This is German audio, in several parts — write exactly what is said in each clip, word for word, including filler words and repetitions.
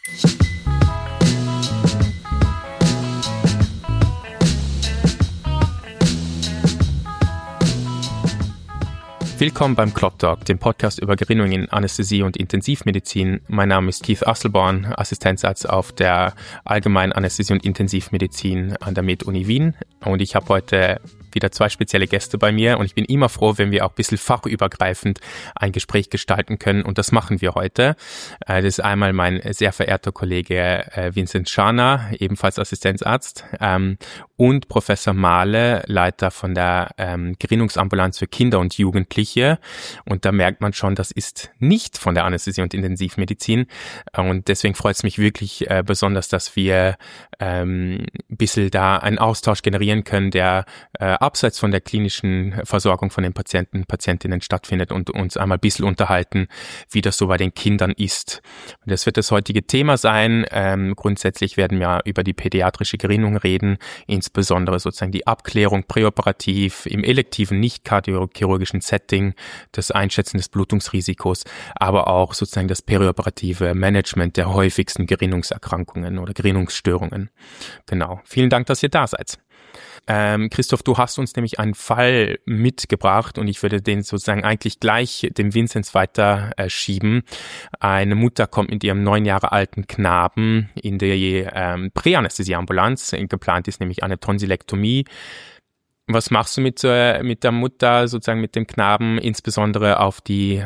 Willkommen beim Clot Talk, dem Podcast über Gerinnung in Anästhesie und Intensivmedizin. Mein Name ist Keith Asselborn, Assistenzarzt auf der Allgemeinen Anästhesie und Intensivmedizin an der Med-Uni Wien. Und ich habe heute wieder zwei spezielle Gäste bei mir und ich bin immer froh, wenn wir auch ein bisschen fachübergreifend ein Gespräch gestalten können und das machen wir heute. Das ist einmal mein sehr verehrter Kollege Vincent Scharner, ebenfalls Assistenzarzt, und Professor Mahle, Leiter von der Gerinnungsambulanz für Kinder und Jugendliche. Und da merkt man schon, das ist nicht von der Anästhesie und Intensivmedizin und deswegen freut es mich wirklich besonders, dass wir ein bisschen da einen Austausch generieren können, der abseits von der klinischen Versorgung von den Patienten, Patientinnen stattfindet und uns einmal ein bisschen unterhalten, wie das so bei den Kindern ist. Und das wird das heutige Thema sein. Ähm, grundsätzlich werden wir über die pädiatrische Gerinnung reden, insbesondere sozusagen die Abklärung präoperativ im elektiven, nicht kardiochirurgischen Setting, das Einschätzen des Blutungsrisikos, aber auch sozusagen das perioperative Management der häufigsten Gerinnungserkrankungen oder Gerinnungsstörungen. Genau. Vielen Dank, dass ihr da seid. Ähm, Christoph, du hast uns nämlich einen Fall mitgebracht und ich würde den sozusagen eigentlich gleich dem Vinzenz weiter äh, schieben. Eine Mutter kommt mit ihrem neun Jahre alten Knaben in die ähm, Präanästhesieambulanz. Geplant ist nämlich eine Tonsillektomie. Was machst du mit, äh, mit der Mutter, sozusagen mit dem Knaben, insbesondere auf die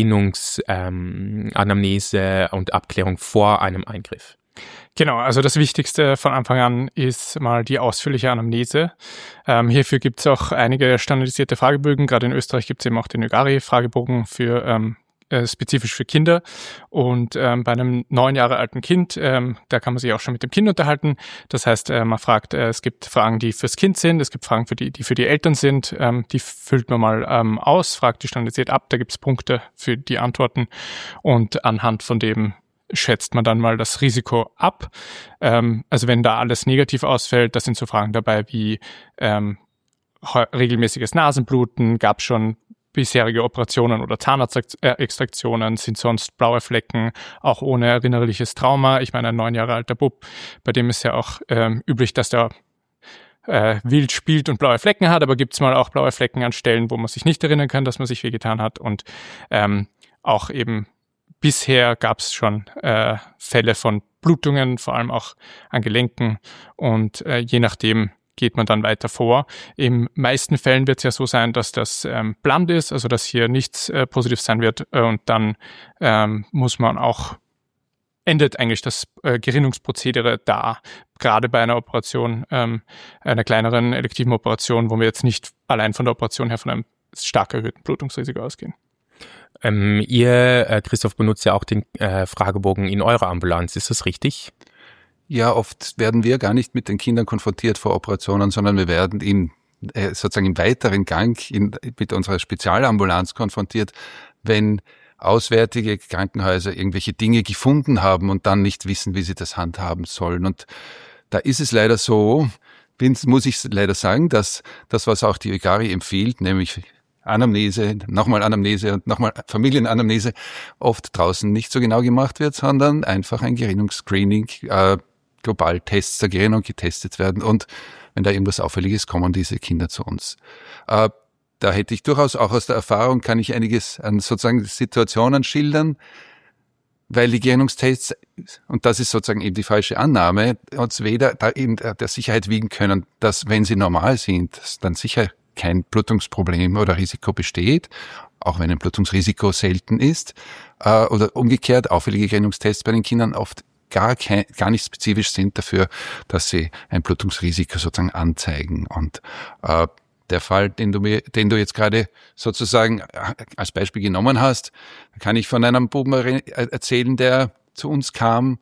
Gerinnungsanamnese ähm, und Abklärung vor einem Eingriff? Genau, also das Wichtigste von Anfang an ist mal die ausführliche Anamnese. Ähm, hierfür gibt es auch einige standardisierte Fragebögen. Gerade in Österreich gibt es eben auch den ÖGARI-Fragebogen für ähm, äh, spezifisch für Kinder. Und ähm, bei einem neun Jahre alten Kind, ähm, da kann man sich auch schon mit dem Kind unterhalten. Das heißt, äh, man fragt, äh, es gibt Fragen, die fürs Kind sind, es gibt Fragen, für die, die für die Eltern sind. Ähm, die füllt man mal ähm, aus, fragt die standardisiert ab. Da gibt es Punkte für die Antworten und anhand von dem schätzt man dann mal das Risiko ab. Ähm, also wenn da alles negativ ausfällt, da sind so Fragen dabei wie ähm, regelmäßiges Nasenbluten, gab es schon bisherige Operationen oder Zahnarztextraktionen, sind sonst blaue Flecken, auch ohne erinnerliches Trauma. Ich meine, ein neun Jahre alter Bub, bei dem ist ja auch ähm, üblich, dass der äh, wild spielt und blaue Flecken hat, aber gibt es mal auch blaue Flecken an Stellen, wo man sich nicht erinnern kann, dass man sich wehgetan hat und ähm, auch eben bisher gab es schon äh, Fälle von Blutungen, vor allem auch an Gelenken und äh, je nachdem geht man dann weiter vor. In meisten Fällen wird es ja so sein, dass das ähm, bland ist, also dass hier nichts äh, positiv sein wird äh, und dann ähm, muss man auch, endet eigentlich das äh, Gerinnungsprozedere da, gerade bei einer Operation, ähm, einer kleineren elektiven Operation, wo wir jetzt nicht allein von der Operation her von einem stark erhöhten Blutungsrisiko ausgehen. Ähm, ihr, äh, Christoph, benutzt ja auch den äh, Fragebogen in eurer Ambulanz, ist das richtig? Ja, oft werden wir gar nicht mit den Kindern konfrontiert vor Operationen, sondern wir werden in, äh, sozusagen im weiteren Gang in, mit unserer Spezialambulanz konfrontiert, wenn auswärtige Krankenhäuser irgendwelche Dinge gefunden haben und dann nicht wissen, wie sie das handhaben sollen. Und da ist es leider so, muss ich leider sagen, dass das, was auch die ÖGARI empfiehlt, nämlich Anamnese, nochmal Anamnese und nochmal Familienanamnese oft draußen nicht so genau gemacht wird, sondern einfach ein Gerinnungsscreening, äh, global Tests der Gerinnung getestet werden und wenn da irgendwas Auffälliges, kommen diese Kinder zu uns. Äh, da hätte ich durchaus auch aus der Erfahrung, kann ich einiges an sozusagen Situationen schildern, weil die Gerinnungstests, und das ist sozusagen eben die falsche Annahme, uns weder da in der Sicherheit wiegen können, dass wenn sie normal sind, dann sicher kein Blutungsproblem oder Risiko besteht, auch wenn ein Blutungsrisiko selten ist, äh, oder umgekehrt auffällige Gerinnungstests bei den Kindern oft gar kein, gar nicht spezifisch sind dafür, dass sie ein Blutungsrisiko sozusagen anzeigen. Und äh, der Fall, den du mir, den du jetzt gerade sozusagen als Beispiel genommen hast, kann ich von einem Buben erzählen, der zu uns kam,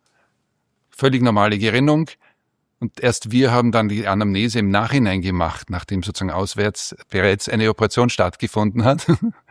völlig normale Gerinnung. Und erst wir haben dann die Anamnese im Nachhinein gemacht, nachdem sozusagen auswärts bereits eine Operation stattgefunden hat.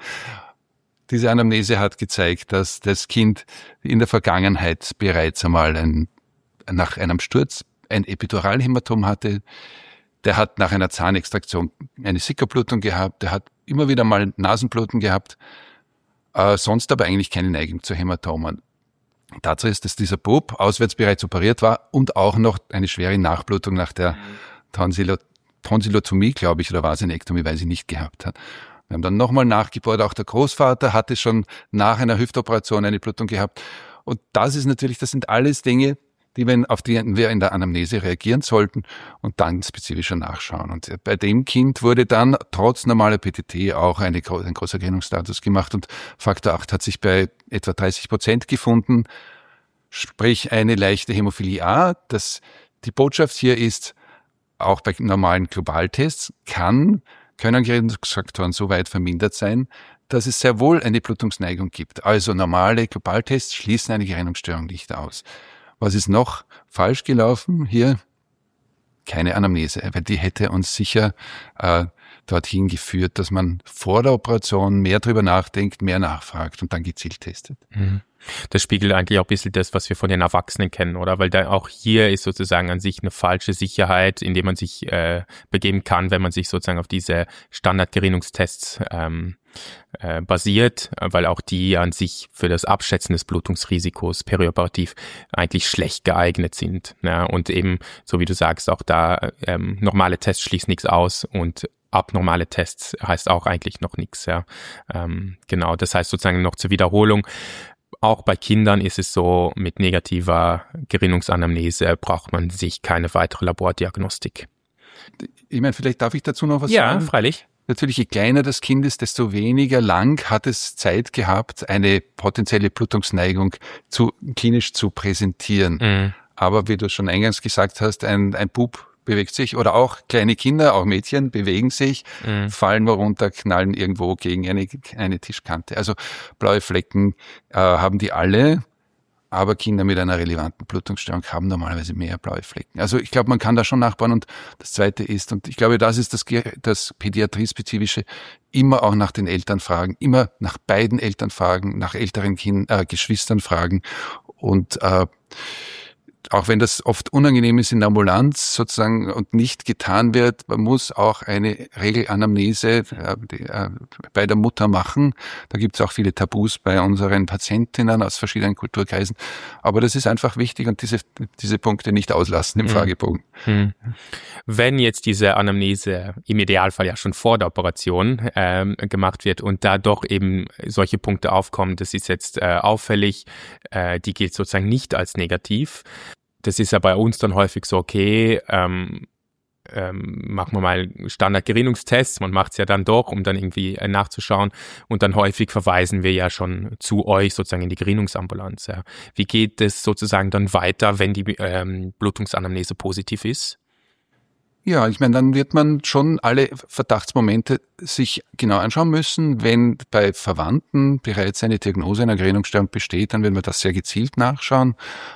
Diese Anamnese hat gezeigt, dass das Kind in der Vergangenheit bereits einmal ein, nach einem Sturz ein Epiduralhämatom hatte. Der hat nach einer Zahnextraktion eine Sickerblutung gehabt. Der hat immer wieder mal Nasenbluten gehabt, äh, sonst aber eigentlich keine Neigung zu Hämatomen. Tatsache ist, dass dieser Bub auswärts bereits operiert war und auch noch eine schwere Nachblutung nach der Tonsilo, Tonsillotomie, glaube ich, oder Vasenektomie, weiß ich nicht, gehabt hat. Wir haben dann nochmal nachgebohrt, auch der Großvater hatte schon nach einer Hüftoperation eine Blutung gehabt. Und das ist natürlich, das sind alles Dinge, die wir, auf die wir in der Anamnese reagieren sollten und dann spezifischer nachschauen. Und bei dem Kind wurde dann trotz normaler P T T auch eine, ein großer Gerinnungsstatus gemacht und Faktor acht hat sich bei etwa dreißig Prozent gefunden, sprich eine leichte Hämophilie A. Das, die Botschaft hier ist, auch bei normalen Globaltests kann, können Gerinnungsfaktoren so weit vermindert sein, dass es sehr wohl eine Blutungsneigung gibt. Also normale Globaltests schließen eine Gerinnungsstörung nicht aus. Was ist noch falsch gelaufen? Hier keine Anamnese, weil die hätte uns sicher äh, dorthin geführt, dass man vor der Operation mehr drüber nachdenkt, mehr nachfragt und dann gezielt testet. Mhm. Das spiegelt eigentlich auch ein bisschen das, was wir von den Erwachsenen kennen, oder? Weil da auch hier ist sozusagen an sich eine falsche Sicherheit, in die man sich äh, begeben kann, wenn man sich sozusagen auf diese Standardgerinnungstests ähm, äh, basiert, weil auch die an sich für das Abschätzen des Blutungsrisikos perioperativ eigentlich schlecht geeignet sind. Ja? Und eben, so wie du sagst, auch da ähm, normale Tests schließen nichts aus und abnormale Tests heißt auch eigentlich noch nichts. Ja? Ähm, genau, das heißt sozusagen noch zur Wiederholung, auch bei Kindern ist es so, mit negativer Gerinnungsanamnese braucht man sich keine weitere Labordiagnostik. Ich meine, vielleicht darf ich dazu noch was ja, sagen? Ja, freilich. Natürlich, je kleiner das Kind ist, desto weniger lang hat es Zeit gehabt, eine potenzielle Blutungsneigung zu, klinisch zu präsentieren. Mhm. Aber wie du schon eingangs gesagt hast, ein, ein Bub bewegt sich oder auch kleine Kinder, auch Mädchen bewegen sich, mhm. fallen wo runter, knallen irgendwo gegen eine, eine Tischkante. Also blaue Flecken äh, haben die alle, aber Kinder mit einer relevanten Blutungsstörung haben normalerweise mehr blaue Flecken. Also ich glaube, man kann da schon nachbauen. Und das Zweite ist, und ich glaube, das ist das, das Pädiatriespezifische, immer auch nach den Eltern fragen, immer nach beiden Eltern fragen, nach älteren kind, äh, Geschwistern fragen und äh, auch wenn das oft unangenehm ist in der Ambulanz sozusagen und nicht getan wird, man muss auch eine Regelanamnese äh, die, äh, bei der Mutter machen. Da gibt es auch viele Tabus bei unseren Patientinnen aus verschiedenen Kulturkreisen. Aber das ist einfach wichtig und diese, diese Punkte nicht auslassen im mhm. Fragebogen. Mhm. Wenn jetzt diese Anamnese im Idealfall ja schon vor der Operation ähm, gemacht wird und da doch eben solche Punkte aufkommen, das ist jetzt äh, auffällig, äh, die gilt sozusagen nicht als negativ. Das ist ja bei uns dann häufig so, okay, ähm, ähm, machen wir mal Standardgerinnungstests, man macht es ja dann doch, um dann irgendwie äh, nachzuschauen und dann häufig verweisen wir ja schon zu euch sozusagen in die Gerinnungsambulanz. Ja. Wie geht es sozusagen dann weiter, wenn die ähm, Blutungsanamnese positiv ist? Ja, ich meine, dann wird man schon alle Verdachtsmomente sich genau anschauen müssen. Wenn bei Verwandten bereits eine Diagnose einer Gerinnungsstörung besteht, dann werden wir das sehr gezielt nachschauen.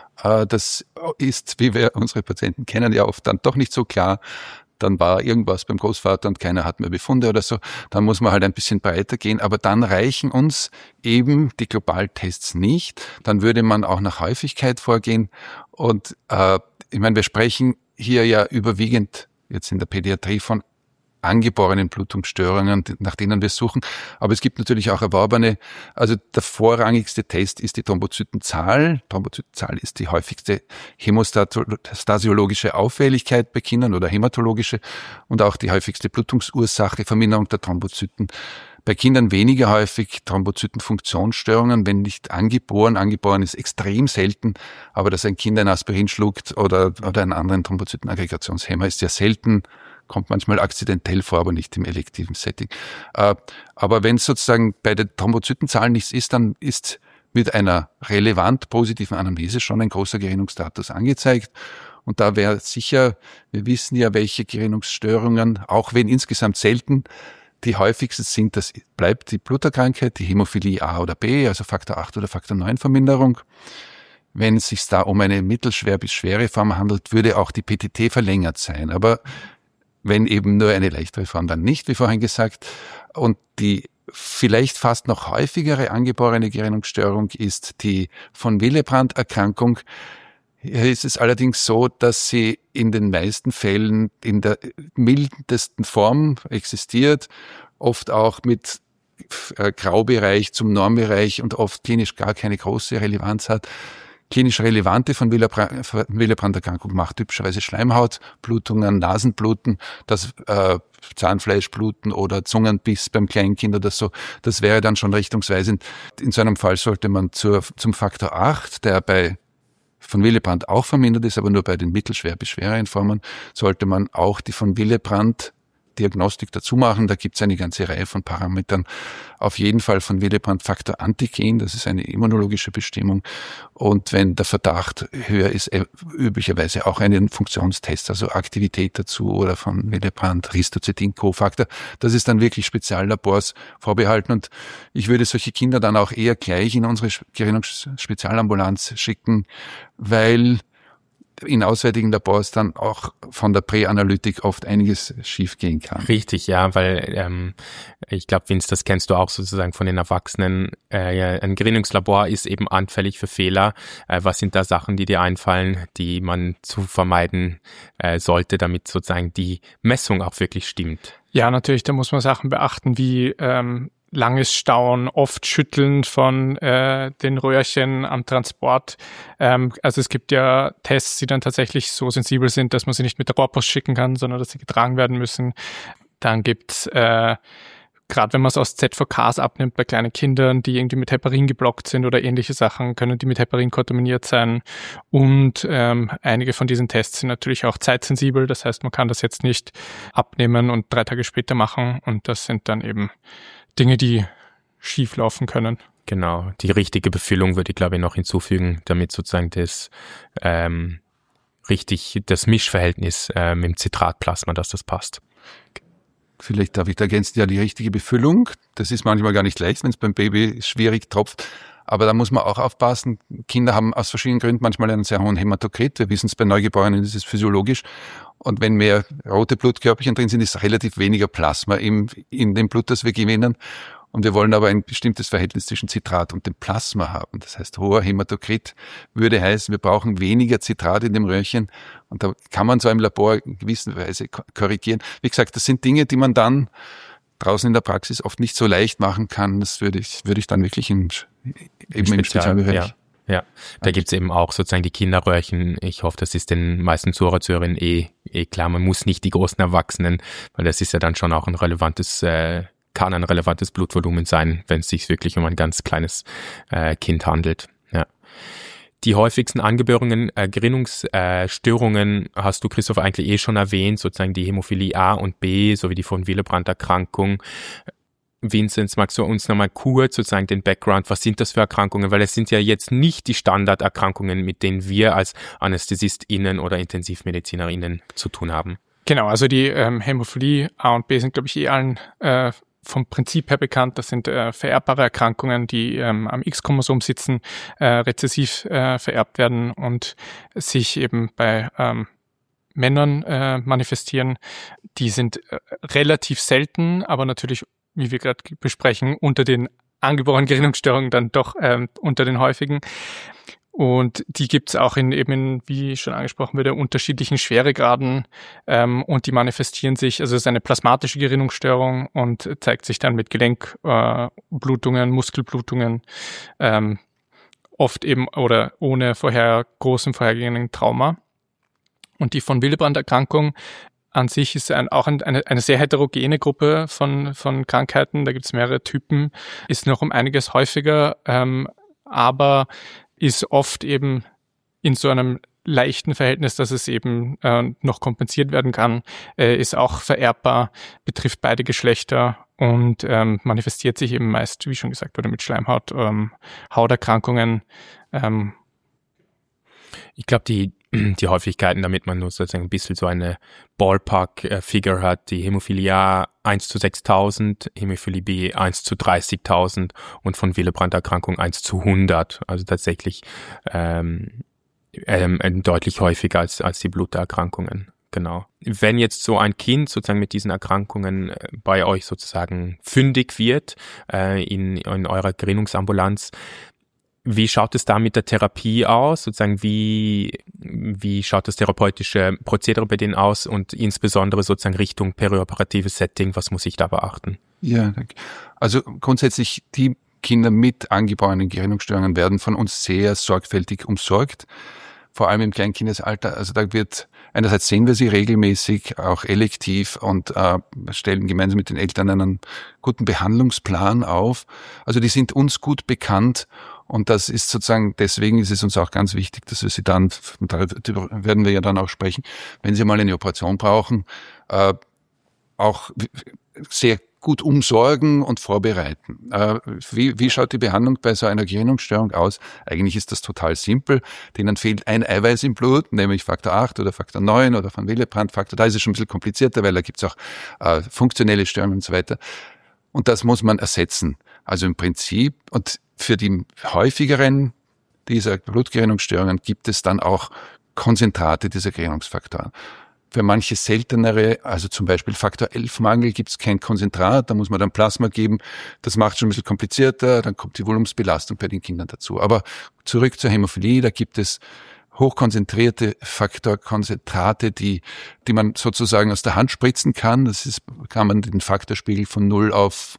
Das ist, wie wir unsere Patienten kennen, ja oft dann doch nicht so klar. Dann war irgendwas beim Großvater und keiner hat mehr Befunde oder so. Dann muss man halt ein bisschen breiter gehen. Aber dann reichen uns eben die Globaltests nicht. Dann würde man auch nach Häufigkeit vorgehen. Und äh, ich meine, wir sprechen hier ja überwiegend jetzt in der Pädiatrie von angeborenen Blutungsstörungen, nach denen wir suchen. Aber es gibt natürlich auch erworbene. Also der vorrangigste Test ist die Thrombozytenzahl. Thrombozytenzahl ist die häufigste hämostasiologische Auffälligkeit bei Kindern oder hämatologische und auch die häufigste Blutungsursache, Verminderung der Thrombozyten. Bei Kindern weniger häufig Thrombozytenfunktionsstörungen, wenn nicht angeboren. Angeboren ist extrem selten, aber dass ein Kind ein Aspirin schluckt oder, oder einen anderen Thrombozytenaggregationshemmer ist sehr selten. Kommt manchmal akzidentell vor, aber nicht im elektiven Setting. Aber wenn sozusagen bei den Thrombozytenzahlen nichts ist, dann ist mit einer relevant positiven Anamnese schon ein großer Gerinnungsstatus angezeigt. Und da wäre sicher, wir wissen ja, welche Gerinnungsstörungen, auch wenn insgesamt selten, die häufigsten sind, das bleibt die Bluterkrankheit, die Hämophilie A oder B, also Faktor acht oder Faktor neun Verminderung. Wenn es sich da um eine mittelschwer bis schwere Form handelt, würde auch die P T T verlängert sein. Aber wenn eben nur eine leichtere Form, dann nicht, wie vorhin gesagt. Und die vielleicht fast noch häufigere angeborene Gerinnungsstörung ist die von Willebrand-Erkrankung. Hier ist es allerdings so, dass sie in den meisten Fällen in der mildesten Form existiert, oft auch mit Graubereich zum Normbereich und oft klinisch gar keine große Relevanz hat. Klinisch relevante von Willebrand-Erkrankung macht typischerweise Schleimhautblutungen, Nasenbluten, das äh, Zahnfleischbluten oder Zungenbiss beim Kleinkind oder so. Das wäre dann schon richtungsweisend. In so einem Fall sollte man zur, zum Faktor acht, der bei von Willebrand auch vermindert ist, aber nur bei den mittelschwer bis schweren Formen, sollte man auch die von Willebrand Diagnostik dazu machen. Da gibt es eine ganze Reihe von Parametern. Auf jeden Fall von Willebrand-Faktor Antigen, das ist eine immunologische Bestimmung. Und wenn der Verdacht höher ist, üblicherweise auch einen Funktionstest, also Aktivität dazu oder von Willebrand, Ristocetin-Kofaktor. Das ist dann wirklich Speziallabors vorbehalten. Und ich würde solche Kinder dann auch eher gleich in unsere Gerinnungsspezialambulanz schicken, weil in auswärtigen Labors dann auch von der Präanalytik oft einiges schiefgehen kann. Richtig, ja, weil ähm, ich glaube, Vince, das kennst du auch sozusagen von den Erwachsenen. Äh, ein Gerinnungslabor ist eben anfällig für Fehler. Äh, was sind da Sachen, die dir einfallen, die man zu vermeiden äh, sollte, damit sozusagen die Messung auch wirklich stimmt? Ja, natürlich, da muss man Sachen beachten wie ähm, langes Stauen, oft Schütteln von äh, den Röhrchen am Transport. Ähm, also es gibt ja Tests, die dann tatsächlich so sensibel sind, dass man sie nicht mit der Rohrpost schicken kann, sondern dass sie getragen werden müssen. Dann gibt's äh, gerade wenn man es aus Z V Ks abnimmt bei kleinen Kindern, die irgendwie mit Heparin geblockt sind oder ähnliche Sachen, können die mit Heparin kontaminiert sein. Und ähm, einige von diesen Tests sind natürlich auch zeitsensibel. Das heißt, man kann das jetzt nicht abnehmen und drei Tage später machen. Und das sind dann eben Dinge, die schief laufen können. Genau, die richtige Befüllung würde ich, glaube ich, noch hinzufügen, damit sozusagen das ähm, richtig, das Mischverhältnis ähm, im Zitratplasma, dass das passt. Vielleicht darf ich da ergänzen, ja, die richtige Befüllung, das ist manchmal gar nicht leicht, wenn es beim Baby schwierig tropft. Aber da muss man auch aufpassen. Kinder haben aus verschiedenen Gründen manchmal einen sehr hohen Hämatokrit. Wir wissen es bei Neugeborenen, das ist physiologisch. Und wenn mehr rote Blutkörperchen drin sind, ist relativ weniger Plasma im, in dem Blut, das wir gewinnen. Und wir wollen aber ein bestimmtes Verhältnis zwischen Zitrat und dem Plasma haben. Das heißt, hoher Hämatokrit würde heißen, wir brauchen weniger Zitrat in dem Röhrchen. Und da kann man so im Labor in gewisser Weise korrigieren. Wie gesagt, das sind Dinge, die man dann draußen in der Praxis oft nicht so leicht machen kann. Das würde ich, würde ich dann wirklich im, eben im Spezialbereich. Ja. Ja, da gibt's eben auch sozusagen die Kinderröhrchen. Ich hoffe, das ist den meisten Zuhörer, Zuhörerinnen eh, eh klar. Man muss nicht die großen Erwachsenen, weil das ist ja dann schon auch ein relevantes, äh, kann ein relevantes Blutvolumen sein, wenn es sich wirklich um ein ganz kleines äh, Kind handelt. Ja. Die häufigsten angeborenen äh, Gerinnungsstörungen äh, hast du, Christoph, eigentlich eh schon erwähnt, sozusagen die Hämophilie A und B sowie die von Willebrand-Erkrankung. Vinzenz, magst du uns nochmal kurz sozusagen den Background, was sind das für Erkrankungen? Weil es sind ja jetzt nicht die Standarderkrankungen, mit denen wir als AnästhesistInnen oder IntensivmedizinerInnen zu tun haben. Genau, also die ähm, Hämophilie A und B sind, glaube ich, eh allen äh, vom Prinzip her bekannt. Das sind äh, vererbbare Erkrankungen, die ähm, am X-Chromosom sitzen, äh, rezessiv äh, vererbt werden und sich eben bei ähm, Männern äh, manifestieren. Die sind äh, relativ selten, aber natürlich, wie wir gerade besprechen, unter den angeborenen Gerinnungsstörungen dann doch ähm, unter den häufigen. Und die gibt's auch in eben, in, wie schon angesprochen wurde, unterschiedlichen Schweregraden ähm, und die manifestieren sich, also es ist eine plasmatische Gerinnungsstörung und zeigt sich dann mit Gelenkblutungen, äh, Muskelblutungen, ähm, oft eben oder ohne vorher großem vorhergehenden Trauma. Und die von Willebrand-Erkrankung an sich ist ein, auch ein, eine, eine sehr heterogene Gruppe von, von Krankheiten. Da gibt es mehrere Typen, ist noch um einiges häufiger, ähm, aber ist oft eben in so einem leichten Verhältnis, dass es eben äh, noch kompensiert werden kann, äh, ist auch vererbbar, betrifft beide Geschlechter und ähm, manifestiert sich eben meist, wie schon gesagt wurde, mit Schleimhaut, ähm, Hauterkrankungen. Ähm. Ich glaube, die die Häufigkeiten, damit man nur sozusagen ein bisschen so eine Ballpark-Figure hat, die Hämophilie A eins zu sechstausend, Hämophilie B eins zu dreißigtausend und von Willebrand-Erkrankung eins zu hundert. Also tatsächlich ähm, ähm, deutlich häufiger als, als die Bluterkrankungen. Genau. Wenn jetzt so ein Kind sozusagen mit diesen Erkrankungen bei euch sozusagen fündig wird äh, in, in eurer Gerinnungsambulanz, wie schaut es da mit der Therapie aus? Sozusagen, wie, wie schaut das therapeutische Prozedere bei denen aus und insbesondere sozusagen Richtung perioperatives Setting? Was muss ich da beachten? Ja, also grundsätzlich die Kinder mit angeborenen Gerinnungsstörungen werden von uns sehr sorgfältig umsorgt, vor allem im Kleinkindesalter. Also da wird, einerseits sehen wir sie regelmäßig, auch elektiv und äh, stellen gemeinsam mit den Eltern einen guten Behandlungsplan auf. Also die sind uns gut bekannt. Und das ist sozusagen, deswegen ist es uns auch ganz wichtig, dass wir sie dann, darüber werden wir ja dann auch sprechen, wenn sie mal eine Operation brauchen, äh, auch sehr gut umsorgen und vorbereiten. Äh, wie, wie schaut die Behandlung bei so einer Gerinnungsstörung aus? Eigentlich ist das total simpel. Denen fehlt ein Eiweiß im Blut, nämlich Faktor acht oder Faktor neun oder von Willebrand-Faktor. Da ist es schon ein bisschen komplizierter, weil da gibt es auch äh, funktionelle Störungen und so weiter. Und das muss man ersetzen. Also im Prinzip, und für die häufigeren dieser Blutgerinnungsstörungen gibt es dann auch Konzentrate dieser Gerinnungsfaktoren. Für manche seltenere, also zum Beispiel Faktor elf Mangel, gibt es kein Konzentrat, da muss man dann Plasma geben. Das macht schon ein bisschen komplizierter, dann kommt die Volumensbelastung bei den Kindern dazu. Aber zurück zur Hämophilie, da gibt es hochkonzentrierte Faktorkonzentrate, die, die man sozusagen aus der Hand spritzen kann. Das ist, kann man den Faktorspiegel von null auf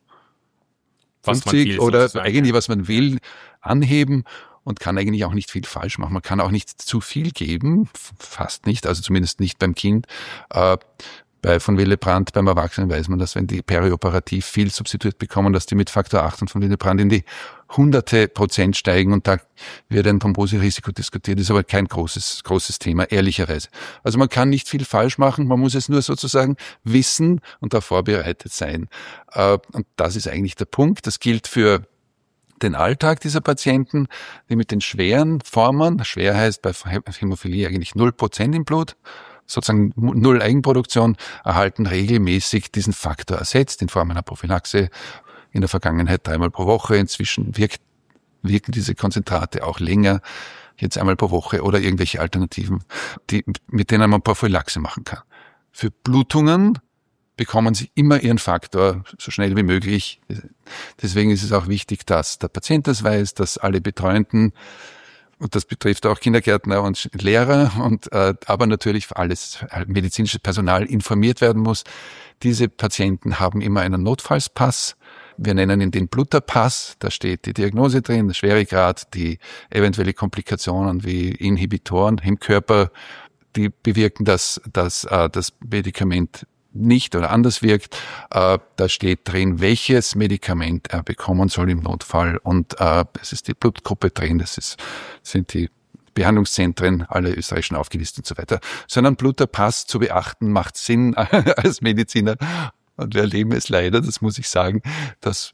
fünfzig will, oder eigentlich was man will anheben und kann eigentlich auch nicht viel falsch machen. Man kann auch nicht zu viel geben, fast nicht, also zumindest nicht beim Kind. Äh, bei von Willebrand, beim Erwachsenen weiß man, dass wenn die perioperativ viel substituiert bekommen, dass die mit Faktor acht und von Willebrand in die hunderte Prozent steigen und da wird ein Thromboserisiko diskutiert, ist aber kein großes, großes Thema, ehrlicherweise. Also man kann nicht viel falsch machen, man muss es nur sozusagen wissen und da vorbereitet sein. Und das ist eigentlich der Punkt. Das gilt für den Alltag dieser Patienten, die mit den schweren Formen, schwer heißt bei Hämophilie eigentlich null Prozent im Blut, sozusagen null Eigenproduktion, erhalten regelmäßig diesen Faktor ersetzt in Form einer Prophylaxe. In der Vergangenheit dreimal pro Woche. Inzwischen wirkt, wirken diese Konzentrate auch länger, jetzt einmal pro Woche oder irgendwelche Alternativen, die, mit denen man Prophylaxe machen kann. Für Blutungen bekommen sie immer ihren Faktor so schnell wie möglich. Deswegen ist es auch wichtig, dass der Patient das weiß, dass alle Betreuenden, und das betrifft auch Kindergärtner und Lehrer, und äh, aber natürlich alles medizinisches Personal informiert werden muss. Diese Patienten haben immer einen Notfallspass. Wir nennen ihn den Blutterpass. Da steht die Diagnose drin, der Schweregrad, die eventuelle Komplikationen wie Inhibitoren im Körper, die bewirken, dass, dass äh, das Medikament nicht oder anders wirkt. Äh, da steht drin, welches Medikament er bekommen soll im Notfall. Und äh, es ist die Blutgruppe drin, das ist, sind die Behandlungszentren, alle österreichischen aufgelistet und so weiter. So einen Blutterpass zu beachten, macht Sinn als Mediziner. Und wir erleben es leider, das muss ich sagen, dass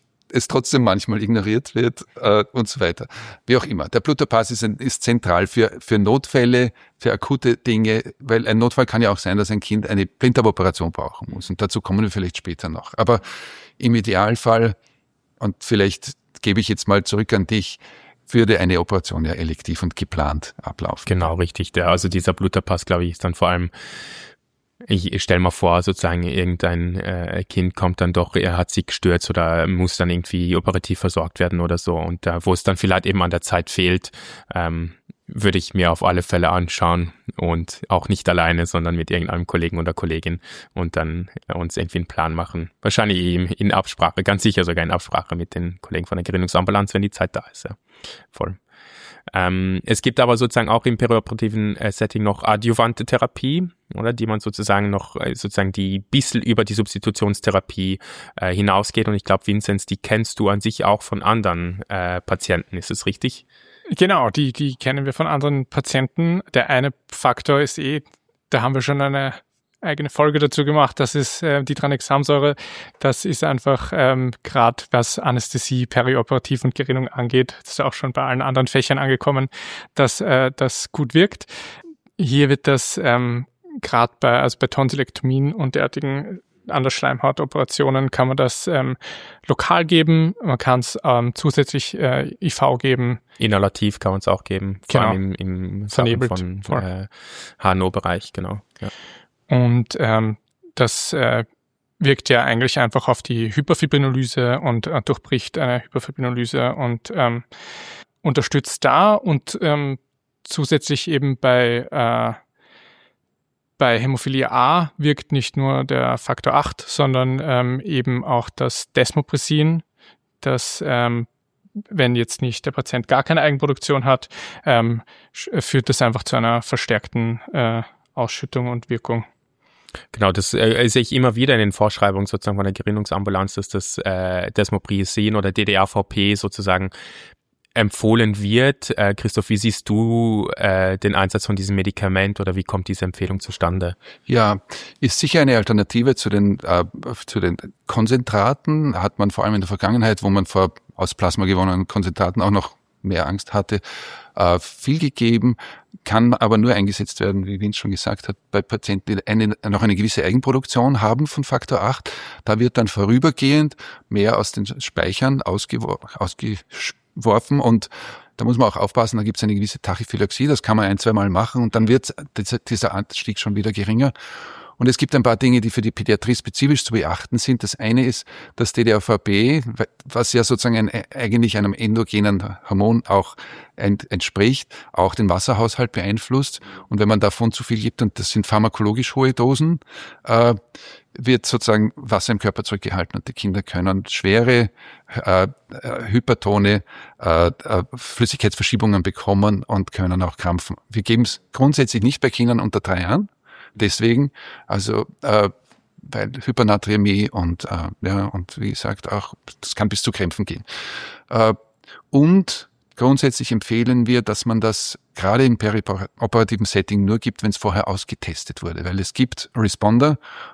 es trotzdem manchmal ignoriert wird äh, und so weiter. Wie auch immer. Der Blutterpass ist, ein, ist zentral für, für Notfälle, für akute Dinge, weil ein Notfall kann ja auch sein, dass ein Kind eine Blinddarmoperation brauchen muss. Und dazu kommen wir vielleicht später noch. Aber im Idealfall, und vielleicht gebe ich jetzt mal zurück an dich, würde eine Operation ja elektiv und geplant ablaufen. Genau, richtig. Der, also dieser Blutterpass, glaube ich, ist dann vor allem, ich stelle mal vor, sozusagen irgendein äh, Kind kommt dann doch, er hat sich gestürzt oder muss dann irgendwie operativ versorgt werden oder so. Und da, wo es dann vielleicht eben an der Zeit fehlt, ähm, würde ich mir auf alle Fälle anschauen und auch nicht alleine, sondern mit irgendeinem Kollegen oder Kollegin und dann uns irgendwie einen Plan machen. Wahrscheinlich eben in Absprache, ganz sicher sogar in Absprache mit den Kollegen von der Gerinnungsambulanz, wenn die Zeit da ist. Ja. Voll. Ähm, es gibt aber sozusagen auch im perioperativen äh, Setting noch adjuvante Therapie, oder, die man sozusagen noch, äh, sozusagen die bisschen über die Substitutionstherapie äh, hinausgeht. Und ich glaube, Vinzenz, die kennst du an sich auch von anderen äh, Patienten, ist es richtig? Genau, die, die kennen wir von anderen Patienten. Der eine Faktor ist eh, da haben wir schon eine eigene Folge dazu gemacht, das ist äh, die Tranexamsäure. Das ist einfach ähm, gerade, was Anästhesie, perioperativ und Gerinnung angeht, das ist auch schon bei allen anderen Fächern angekommen, dass äh, das gut wirkt. Hier wird das ähm, gerade bei, also bei Tonsillektomien und derartigen Andersschleimhautoperationen kann man das ähm, lokal geben, man kann es ähm, zusätzlich äh, I V geben. Inhalativ kann man es auch geben, vor genau. allem im, im Vernebelt. von äh, H N O-Bereich, genau. Ja. Und ähm, das äh, wirkt ja eigentlich einfach auf die Hyperfibrinolyse und äh, durchbricht eine Hyperfibrinolyse und ähm, unterstützt da und ähm, zusätzlich eben bei äh, bei Hämophilie A wirkt nicht nur der Faktor acht, sondern ähm, eben auch das Desmopressin, dass ähm, wenn jetzt nicht der Patient gar keine Eigenproduktion hat, ähm, führt das einfach zu einer verstärkten äh, Ausschüttung und Wirkung. Genau, das äh, sehe ich immer wieder in den Vorschreibungen sozusagen von der Gerinnungsambulanz, dass das äh, Desmopriasen oder D D R V P sozusagen empfohlen wird. Äh, Christoph, wie siehst du äh, den Einsatz von diesem Medikament oder wie kommt diese Empfehlung zustande? Ja, ist sicher eine Alternative zu den, äh, zu den Konzentraten. Hat man vor allem in der Vergangenheit, wo man vor aus Plasma gewonnenen Konzentraten auch noch mehr Angst hatte, äh, viel gegeben, kann aber nur eingesetzt werden, wie Vince schon gesagt hat, bei Patienten, die eine, noch eine gewisse Eigenproduktion haben von Faktor acht. Da wird dann vorübergehend mehr aus den Speichern ausgewor- ausgeworfen und da muss man auch aufpassen, da gibt es eine gewisse Tachyphylaxie, das kann man ein, zwei Mal machen und dann wird dieser Anstieg schon wieder geringer. Und es gibt ein paar Dinge, die für die Pädiatrie spezifisch zu beachten sind. Das eine ist das D D R V P, was ja sozusagen ein, eigentlich einem endogenen Hormon auch entspricht, auch den Wasserhaushalt beeinflusst. Und wenn man davon zu viel gibt, und das sind pharmakologisch hohe Dosen, äh, wird sozusagen Wasser im Körper zurückgehalten und die Kinder können schwere äh, Hypertone, äh, äh, Flüssigkeitsverschiebungen bekommen und können auch krampfen. Wir geben es grundsätzlich nicht bei Kindern unter drei Jahren. Deswegen, also äh, weil Hypernaträmie und äh, ja und wie gesagt auch, das kann bis zu Krämpfen gehen. Äh, und grundsätzlich empfehlen wir, dass man das gerade im perioperativen Setting nur gibt, wenn es vorher ausgetestet wurde, weil es gibt Responder.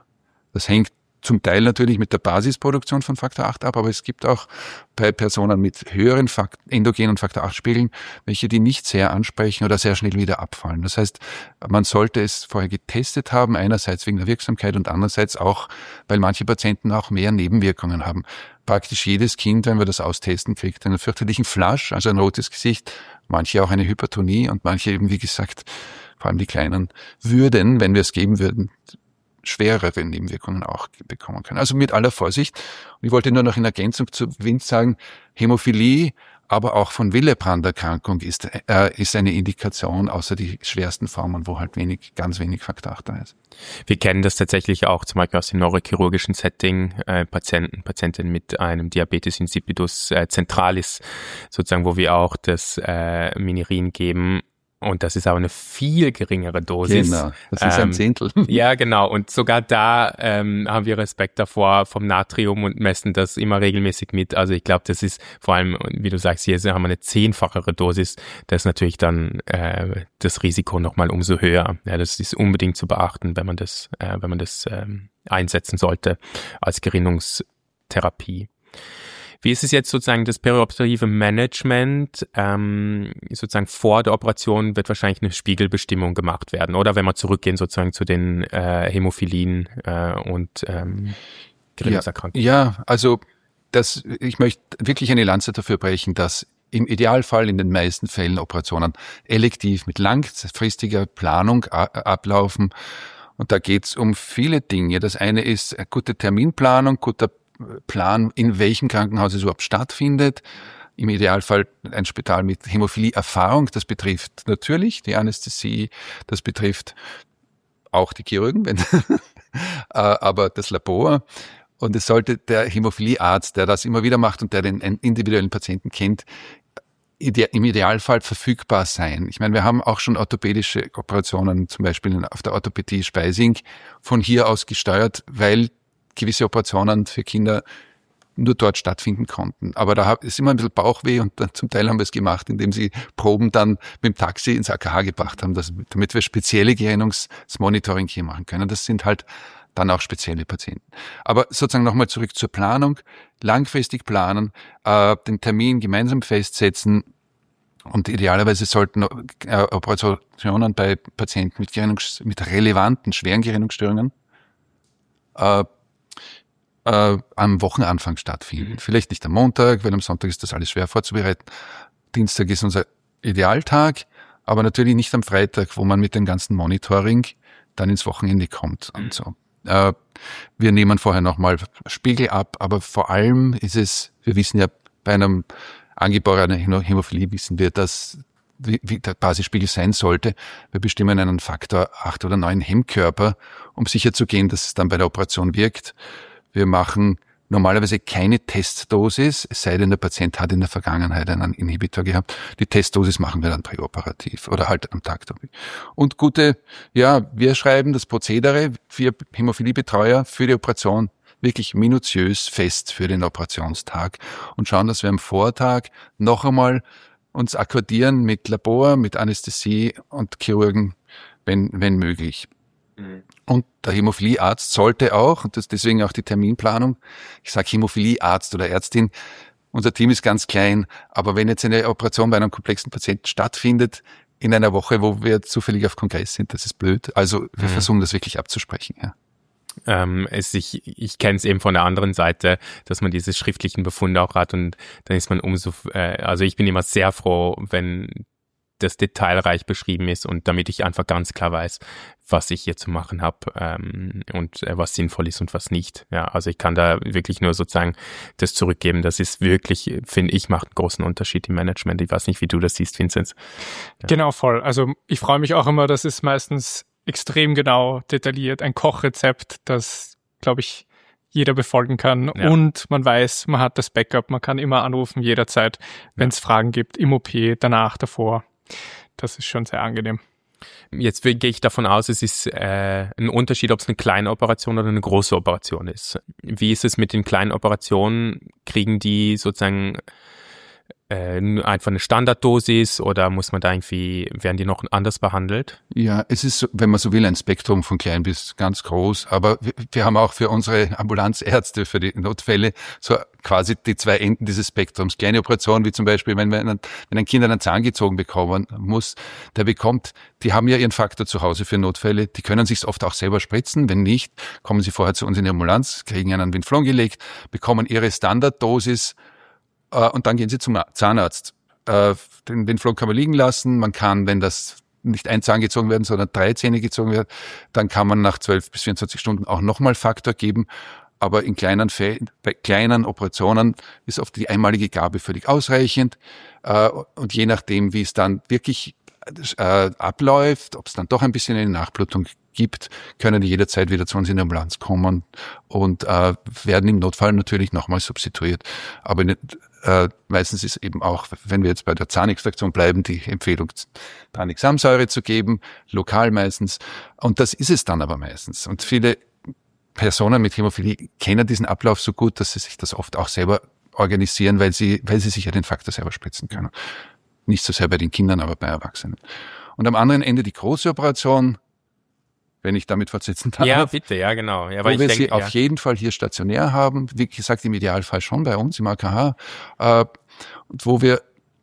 Das hängt zum Teil natürlich mit der Basisproduktion von Faktor acht ab, aber es gibt auch bei Personen mit höheren Fakt- endogenen Faktor acht Spiegeln, welche die nicht sehr ansprechen oder sehr schnell wieder abfallen. Das heißt, man sollte es vorher getestet haben, einerseits wegen der Wirksamkeit und andererseits auch, weil manche Patienten auch mehr Nebenwirkungen haben. Praktisch jedes Kind, wenn wir das austesten, kriegt einen fürchterlichen Flash, also ein rotes Gesicht, manche auch eine Hypertonie und manche eben, wie gesagt, vor allem die Kleinen, würden, wenn wir es geben würden, schwerere Nebenwirkungen auch bekommen können. Also mit aller Vorsicht. Und ich wollte nur noch in Ergänzung zu Vince sagen, Hämophilie, aber auch von Willebrand-Erkrankung ist, äh, ist eine Indikation, außer die schwersten Formen, wo halt wenig, ganz wenig Faktor acht da ist. Wir kennen das tatsächlich auch zum Beispiel aus dem neurochirurgischen Setting, äh, Patienten, Patientinnen mit einem Diabetes insipidus äh, centralis, sozusagen, wo wir auch das äh, Minirin geben. Und das ist aber eine viel geringere Dosis. Genau, das ist ähm, ein Zehntel. Ja, genau. Und sogar da ähm, haben wir Respekt davor vom Natrium und messen das immer regelmäßig mit. Also ich glaube, das ist vor allem, wie du sagst, hier haben wir eine zehnfachere Dosis. Das ist natürlich dann äh, das Risiko nochmal umso höher. Ja, das ist unbedingt zu beachten, wenn man das, äh, wenn man das ähm, einsetzen sollte als Gerinnungstherapie. Wie ist es jetzt sozusagen das perioperative Management? Ähm, sozusagen vor der Operation wird wahrscheinlich eine Spiegelbestimmung gemacht werden, oder? Wenn wir zurückgehen sozusagen zu den äh, Hämophilien äh, und ähm, Gerinnungserkrankungen. Ja, ja, also das, ich möchte wirklich eine Lanze dafür brechen, dass im Idealfall in den meisten Fällen Operationen elektiv mit langfristiger Planung a- ablaufen. Und da geht es um viele Dinge. Das eine ist gute Terminplanung, guter Plan, in welchem Krankenhaus es überhaupt stattfindet. Im Idealfall ein Spital mit Hämophilie-Erfahrung. Das betrifft natürlich die Anästhesie, das betrifft auch die Chirurgen, wenn, aber das Labor. Und es sollte der Hämophiliearzt, der das immer wieder macht und der den individuellen Patienten kennt, im Idealfall verfügbar sein. Ich meine, wir haben auch schon orthopädische Operationen, zum Beispiel auf der Orthopädie Speising, von hier aus gesteuert, weil gewisse Operationen für Kinder nur dort stattfinden konnten. Aber da ist immer ein bisschen Bauchweh und dann zum Teil haben wir es gemacht, indem sie Proben dann mit dem Taxi ins A K H gebracht haben, dass, damit wir spezielle Gerinnungsmonitoring hier machen können. Das sind halt dann auch spezielle Patienten. Aber sozusagen nochmal zurück zur Planung. Langfristig planen, äh, den Termin gemeinsam festsetzen und idealerweise sollten äh, Operationen bei Patienten mit, Gerinnungs-, mit relevanten, schweren Gerinnungsstörungen äh, Äh, am Wochenanfang stattfinden. Vielleicht nicht am Montag, weil am Sonntag ist das alles schwer vorzubereiten. Dienstag ist unser Idealtag, aber natürlich nicht am Freitag, wo man mit dem ganzen Monitoring dann ins Wochenende kommt und so. Äh, wir nehmen vorher nochmal Spiegel ab, aber vor allem ist es, wir wissen ja, bei einem angeborenen Hämophilie wissen wir, dass wie, wie der Basisspiegel sein sollte. Wir bestimmen einen Faktor acht oder neun Hemmkörper, um sicherzugehen, dass es dann bei der Operation wirkt. Wir machen normalerweise keine Testdosis, es sei denn, der Patient hat in der Vergangenheit einen Inhibitor gehabt. Die Testdosis machen wir dann präoperativ oder halt am Tag. Und gute, ja, wir schreiben das Prozedere, wir Hämophiliebetreuer für die Operation wirklich minutiös fest für den Operationstag und schauen, dass wir am Vortag noch einmal uns akkordieren mit Labor, mit Anästhesie und Chirurgen, wenn, wenn möglich. Mhm. Und der Hämophiliearzt sollte auch, und das deswegen auch die Terminplanung, ich sage Hämophiliearzt oder Ärztin, unser Team ist ganz klein, aber wenn jetzt eine Operation bei einem komplexen Patienten stattfindet, in einer Woche, wo wir zufällig auf Kongress sind, das ist blöd. Also wir mhm. versuchen das wirklich abzusprechen. Ja. Ähm, es, ich ich kenne es eben von der anderen Seite, dass man diese schriftlichen Befunde auch hat und dann ist man umso, äh, also ich bin immer sehr froh, wenn das detailreich beschrieben ist und damit ich einfach ganz klar weiß, was ich hier zu machen habe ähm, und äh, was sinnvoll ist und was nicht. Ja, also ich kann da wirklich nur sozusagen das zurückgeben. Das ist wirklich, finde ich, macht einen großen Unterschied im Management. Ich weiß nicht, wie du das siehst, Vinzenz. Ja. Genau, voll. Also ich freue mich auch immer, dass es meistens extrem genau detailliert, ein Kochrezept, das, glaube ich, jeder befolgen kann. Ja. Und man weiß, man hat das Backup, man kann immer anrufen, jederzeit, wenn es ja. Fragen gibt, im O P, danach, davor. Das ist schon sehr angenehm. Jetzt gehe ich davon aus, es ist äh, ein Unterschied, ob es eine kleine Operation oder eine große Operation ist. Wie ist es mit den kleinen Operationen? Kriegen die sozusagen äh, einfach eine Standarddosis oder muss man da irgendwie, werden die noch anders behandelt? Ja, es ist, wenn man so will, ein Spektrum von klein bis ganz groß, aber wir, wir haben auch für unsere Ambulanzärzte, für die Notfälle so quasi die zwei Enden dieses Spektrums. Kleine Operationen, wie zum Beispiel, wenn, wenn, wenn ein Kind einen Zahn gezogen bekommen muss, der bekommt, die haben ja ihren Faktor zu Hause für Notfälle, die können sich oft auch selber spritzen, wenn nicht, kommen sie vorher zu uns in die Ambulanz, kriegen einen Winflon gelegt, bekommen ihre Standarddosis, und dann gehen sie zum Zahnarzt. Den Winflon kann man liegen lassen. Man kann, wenn das nicht ein Zahn gezogen werden, sondern drei Zähne gezogen werden, dann kann man nach zwölf bis vierundzwanzig Stunden auch nochmal Faktor geben. Aber in kleinen Fällen, bei kleinen Operationen ist oft die einmalige Gabe völlig ausreichend. Und je nachdem, wie es dann wirklich abläuft, ob es dann doch ein bisschen eine Nachblutung gibt, können die jederzeit wieder zu uns in die Ambulanz kommen und äh, werden im Notfall natürlich nochmal substituiert. Aber nicht, äh, meistens ist eben auch, wenn wir jetzt bei der Zahnextraktion bleiben, die Empfehlung, Tranexamsäure zu geben, lokal meistens. Und das ist es dann aber meistens. Und viele Personen mit Hämophilie kennen diesen Ablauf so gut, dass sie sich das oft auch selber organisieren, weil sie, weil sie sich ja den Faktor selber spritzen können. Nicht so sehr bei den Kindern, aber bei Erwachsenen. Und am anderen Ende die große Operation, wenn ich damit fortsetzen darf. Ja, bitte, ja, genau. Ja, wo ich wir denke, sie ja. auf jeden Fall hier stationär haben, wie gesagt, im Idealfall schon bei uns im A K H, äh, wo wir,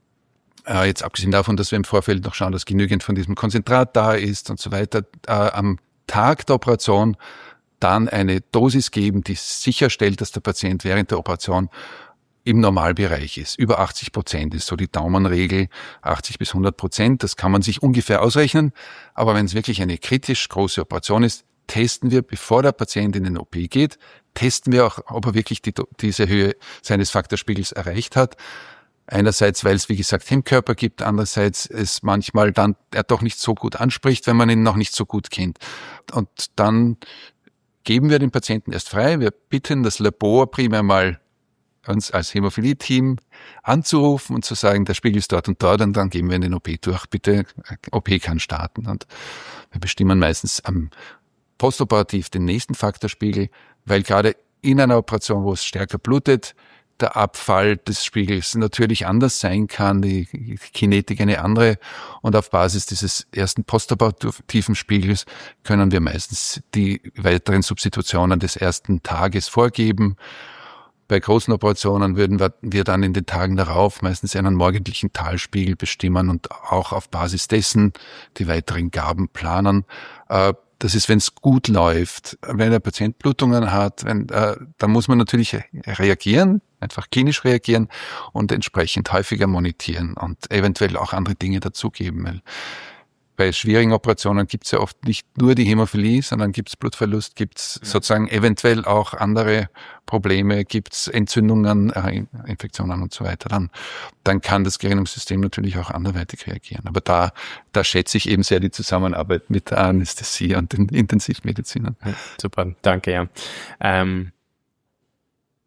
äh, jetzt abgesehen davon, dass wir im Vorfeld noch schauen, dass genügend von diesem Konzentrat da ist und so weiter, äh, am Tag der Operation dann eine Dosis geben, die sicherstellt, dass der Patient während der Operation im Normalbereich ist. Über achtzig Prozent ist so die Daumenregel, achtzig bis hundert Prozent. Das kann man sich ungefähr ausrechnen. Aber wenn es wirklich eine kritisch große Operation ist, testen wir, bevor der Patient in den O P geht, testen wir auch, ob er wirklich die, diese Höhe seines Faktorspiegels erreicht hat. Einerseits, weil es, wie gesagt, Hemmkörper gibt. Andererseits es manchmal dann er doch nicht so gut anspricht, wenn man ihn noch nicht so gut kennt. Und dann geben wir den Patienten erst frei. Wir bitten das Labor primär mal uns als Hämophilie-Team anzurufen und zu sagen, der Spiegel ist dort und dort und dann gehen wir in den O P durch. Bitte, O P kann starten. Und wir bestimmen meistens am postoperativ den nächsten Faktorspiegel, weil gerade in einer Operation, wo es stärker blutet, der Abfall des Spiegels natürlich anders sein kann, die Kinetik eine andere. Und auf Basis dieses ersten postoperativen Spiegels können wir meistens die weiteren Substitutionen des ersten Tages vorgeben. Bei großen Operationen würden wir dann in den Tagen darauf meistens einen morgendlichen Talspiegel bestimmen und auch auf Basis dessen die weiteren Gaben planen. Das ist, wenn es gut läuft. Wenn der Patient Blutungen hat, wenn, dann muss man natürlich reagieren, einfach klinisch reagieren und entsprechend häufiger monitieren und eventuell auch andere Dinge dazugeben. Weil bei schwierigen Operationen gibt es ja oft nicht nur die Hämophilie, sondern gibt es Blutverlust, gibt es ja. sozusagen eventuell auch andere Probleme, gibt es Entzündungen, äh, Infektionen und so weiter. Dann, dann kann das Gerinnungssystem natürlich auch anderweitig reagieren. Aber da, da schätze ich eben sehr die Zusammenarbeit mit der Anästhesie und den Intensivmedizinern. Super, danke, ja. Ähm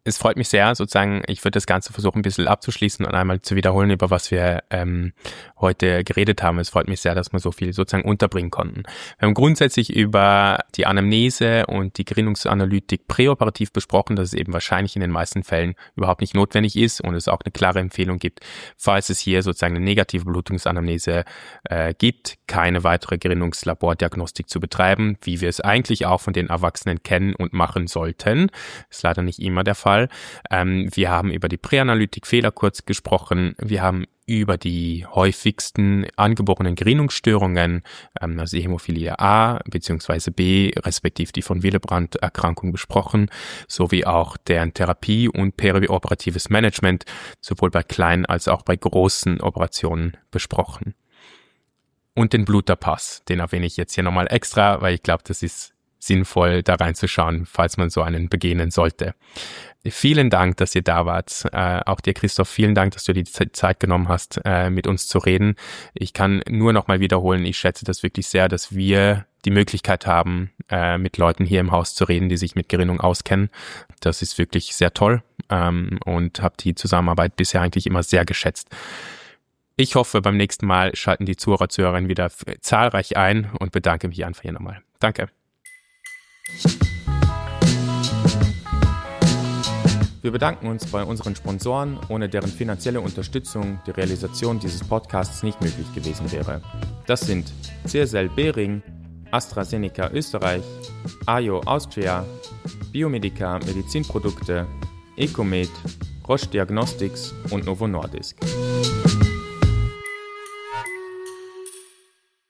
Es freut mich sehr, sozusagen, ich würde das Ganze versuchen, ein bisschen abzuschließen und einmal zu wiederholen, über was wir ähm, heute geredet haben. Es freut mich sehr, dass wir so viel sozusagen unterbringen konnten. Wir haben grundsätzlich über die Anamnese und die Gerinnungsanalytik präoperativ besprochen, dass es eben wahrscheinlich in den meisten Fällen überhaupt nicht notwendig ist und es auch eine klare Empfehlung gibt, falls es hier sozusagen eine negative Blutungsanamnese äh, gibt, keine weitere Gerinnungslabordiagnostik zu betreiben, wie wir es eigentlich auch von den Erwachsenen kennen und machen sollten. Ist leider nicht immer der Fall. Ähm, wir haben über die Präanalytik Fehler kurz gesprochen. Wir haben über die häufigsten angeborenen Gerinnungsstörungen, ähm, also die Hämophilie A bzw. B, respektive die von Willebrand-Erkrankung gesprochen, sowie auch deren Therapie und perioperatives Management, sowohl bei kleinen als auch bei großen Operationen besprochen. Und den Bluterpass, den erwähne ich jetzt hier nochmal extra, weil ich glaube, das ist sinnvoll, da reinzuschauen, falls man so einen begehen sollte. Vielen Dank, dass ihr da wart. Äh, auch dir, Christoph, vielen Dank, dass du dir die Zeit genommen hast, äh, mit uns zu reden. Ich kann nur nochmal wiederholen, ich schätze das wirklich sehr, dass wir die Möglichkeit haben, äh, mit Leuten hier im Haus zu reden, die sich mit Gerinnung auskennen. Das ist wirklich sehr toll, ähm, und habe die Zusammenarbeit bisher eigentlich immer sehr geschätzt. Ich hoffe, beim nächsten Mal schalten die Zuhörer, Zuhörerinnen wieder zahlreich ein und bedanke mich einfach hier nochmal. Danke. Wir bedanken uns bei unseren Sponsoren, ohne deren finanzielle Unterstützung die Realisation dieses Podcasts nicht möglich gewesen wäre. Das sind C S L Behring, AstraZeneca Österreich, Ajo Austria, Biomedica Medizinprodukte, Ecomed, Roche Diagnostics und Novo Nordisk.